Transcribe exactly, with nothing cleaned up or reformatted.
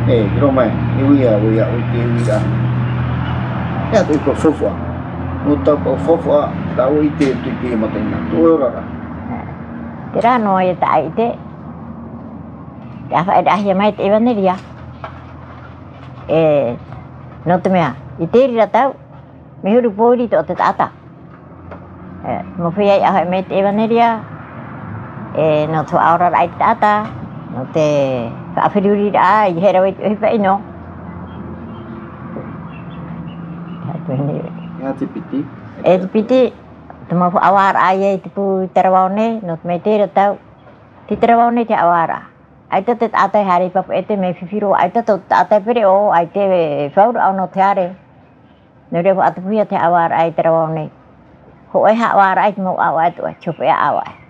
Eh, Roma, iwi ya, iwi ya, iwi ya. Ya tu ikut fofo. Nuta ko fofo, tahu itu itu itu mati na. Tu orang. Tira no ya tak itu. Ya fa dah ya mai te bani dia. Eh, no tu mea. Itu dia tahu. Mehuru poli tu tu ata. Eh, mo fia ya mai te bani dia. Eh, no tu aura ai ata. No te fa fiduri da ai hera wei fa ino. Ya tipiti. Eh tipiti. Tuma fu awar ai tipu terawone no me te tahu. Ti terawone te awara. Ai te te ata hari pa ete me fifiro ai te ata pere o ai te faur au no te are. No re fu atu te awar ai terawone. Ho ai ha awar ai mo awai tu chupe awai.